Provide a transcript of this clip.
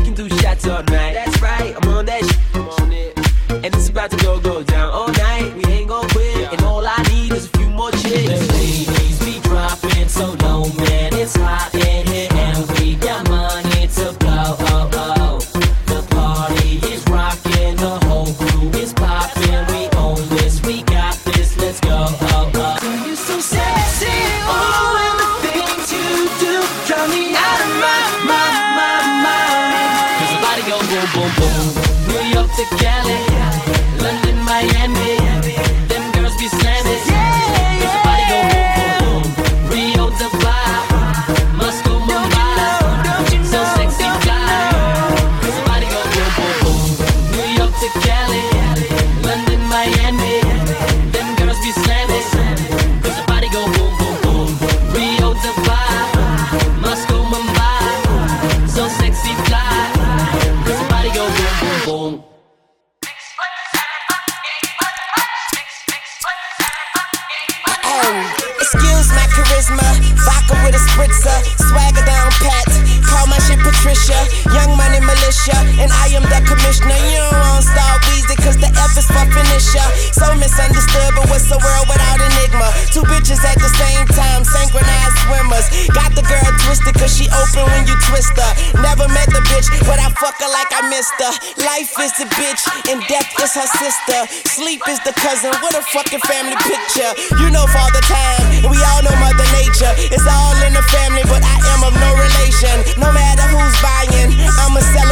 can do shots all night. That's right, I'm on that shit. I'm on it. And it's about to go down all night. We ain't gon' quit, and all I need is a few more chicks. The ladies be dropping so low, man, it's hot in here, and we got money to blow. Oh, oh. The party is rocking, the whole crew is popping. We own this, we got this, let's go. Oh, oh. You're so sexy, oh, and the things you do drive me out of my mind. Cause the body go boom, boom, boom. New York to Cali, London, Miami, them girls be slamming. Cause the body go boom, boom, boom. Rio, Dubai, Moscow, Mumbai, so sexy fly. Cause the body go boom, boom, boom. New York to Cali, London, Miami, them girls be slamming. Cause the body go boom, boom, boom. Rio, Dubai, Moscow, Mumbai, so sexy fly. Cause the body go boom, boom, boom. Excuse my charisma, vodka with a spritzer, swagger down pat, call my shit Patricia, Young Money Militia, and I am the commissioner. You don't want Star Weezy, cause the F is for finisher. So misunderstood, but what's the world without enigma? Two bitches at the same time, synchronized swimmers. Got the girl twisted, cause she open when you twist her. Never met the bitch, but I fuck her like I missed her. Life is the bitch, and death is her sister. Sleep is the cousin, what a fucking family picture. You know Father Time, and we all know Mother Nature. It's all in the family, but I am of no relation. No matter who's buying, I'ma sell